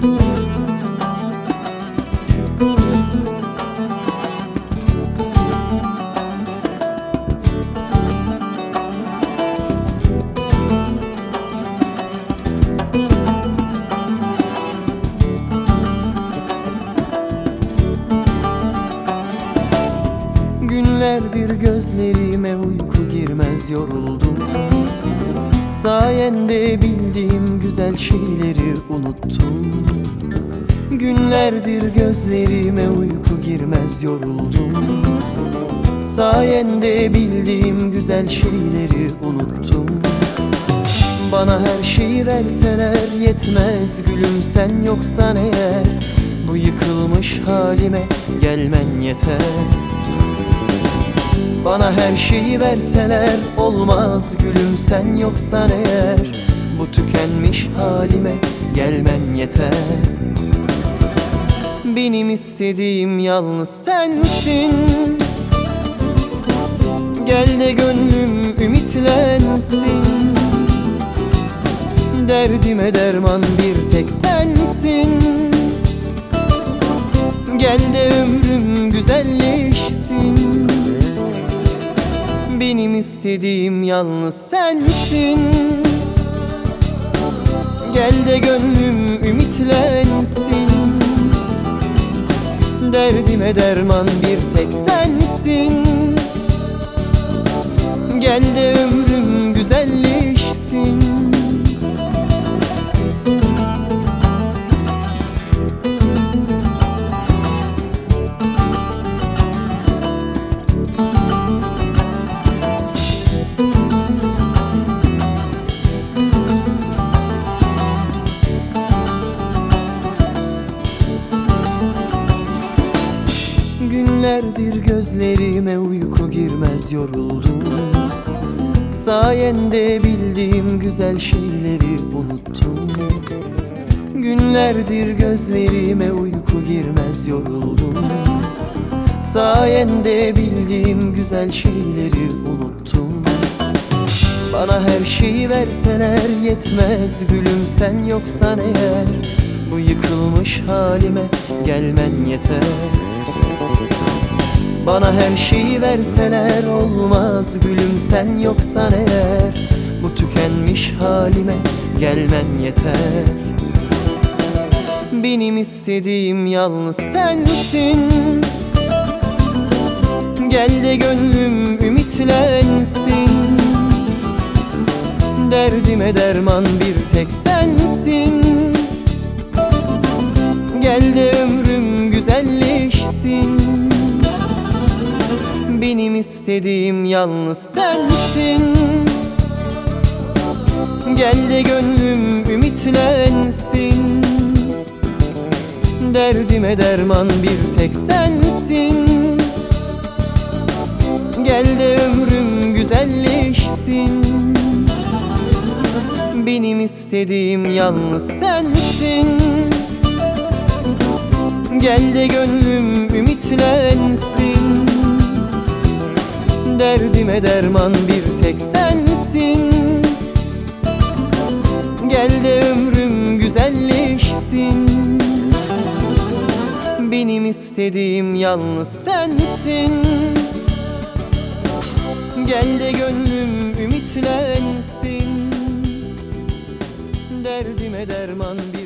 Günlerdir gözlerime uyku girmez, yoruldum. Sayende bildiğim güzel şeyleri unuttum. Günlerdir gözlerime uyku girmez, yoruldum. Sayende bildiğim güzel şeyleri unuttum. Bana her şeyi verseler yetmez gülüm, sen yoksan eğer. Bu yıkılmış halime gelmen yeter. Bana her şeyi verseler olmaz gülüm, sen yoksan eğer. Bu tükenmiş halime gelmen yeter. Benim istediğim yalnız sensin. Gel de gönlüm ümitlensin. Derdime derman bir tek sensin. Gel de ömrüm güzelleşsin. Benim istediğim yalnız sensin. Gel de gönlüm ümitlensin. Derdime derman bir tek sensin. Gel de ömrüm güzelleşsin. Günlerdir gözlerime uyku girmez, yoruldum. Sayende bildiğim güzel şeyleri unuttum. Günlerdir gözlerime uyku girmez, yoruldum. Sayende bildiğim güzel şeyleri unuttum. Bana her şeyi verseler yetmez gülüm, sen yoksan eğer. Bu yıkılmış halime gelmen yeter. Bana her şeyi verseler olmaz gülüm, sen yoksan eğer. Bu tükenmiş halime gelmen yeter. Benim istediğim yalnız sensin. Gel de gönlüm ümitlensin. Derdime derman bir tek sensin. Gel de ömrüm güzelleşsin. Benim istediğim yalnız sensin. Gel de gönlüm ümitlensin. Derdime derman bir tek sensin. Gel de ömrüm güzelleşsin. Benim istediğim yalnız sensin. Gel de gönlüm ümitlensin. Derdime derman bir tek sensin. Gel de ömrüm güzelleşsin. Benim istediğim yalnız sensin. Gel de gönlüm ümitlensin. Derdime derman bir